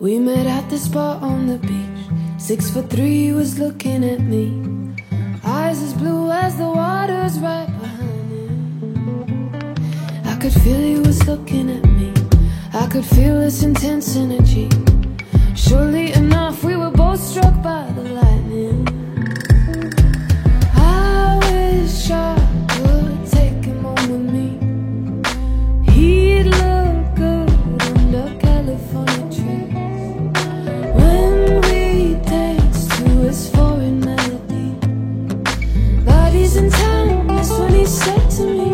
We met at the spot on the beach. 6'3" was looking at me, eyes as blue as the water's right behind him. I could feel he was looking at me, I could feel this intense energy. Surely enough, we were both struck by the lightning. I wish I could take him home with me. He'd look good under California trees when we danced to his foreign melody. Bodies in town, that's when he said to me,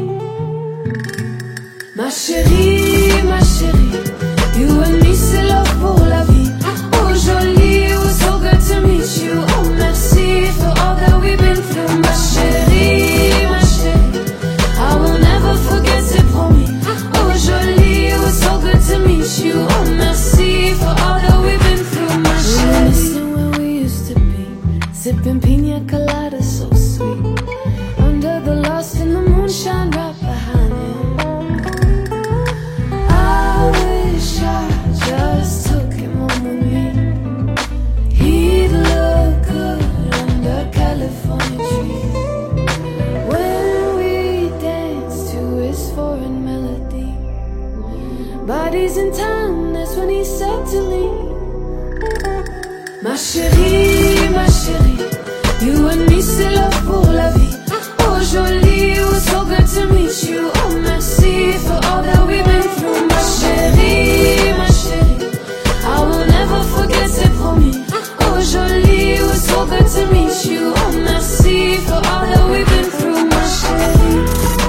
ma chérie, you and me c'est love pour la vie. Oh jolie, it was so good to meet you. Oh merci for all that we've been through. Ma chérie, I will never forget, c'est promis. Oh jolie, it was so good to meet you. Oh merci for all that we've been through. Ma chérie, missing where we used to be, sipping pina colada so sweet, under the lost in the moonshine right behind him. I wish I just took him home with me. He'd look good under California trees when we danced to his foreign melody. Bodies in town, that's when he said to me, ma chérie, you and me c'est love pour la vie. Oh jolie, it was so good to meet you. Oh merci for all that we've been through. Ma chérie, I will never forget, c'est promis. Oh jolie, it was so good to meet you. Oh merci for all that we've been through. Ma chérie.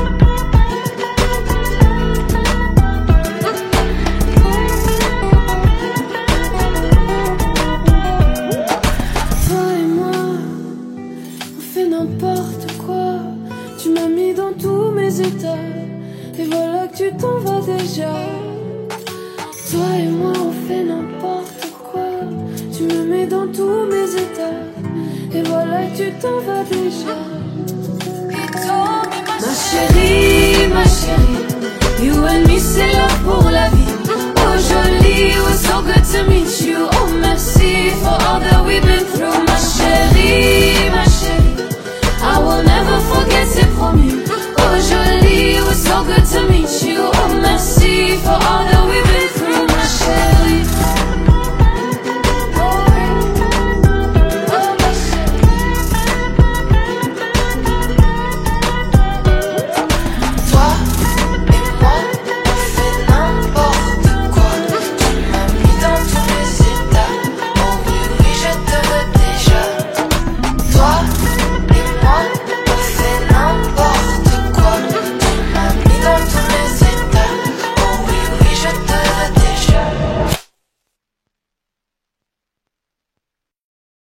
Toi et moi, on fait n'importe quoi. Tu m'as mis dans tous mes états, et voilà que tu t'en vas déjà. Toi et moi on fait n'importe quoi. Tu me mets dans tous mes états, et voilà que tu t'en vas déjà. Ma chérie, you and me c'est love pour la vie. Oh jolie, it was so good to meet you. Oh merci for all that we've been through. Ma chérie,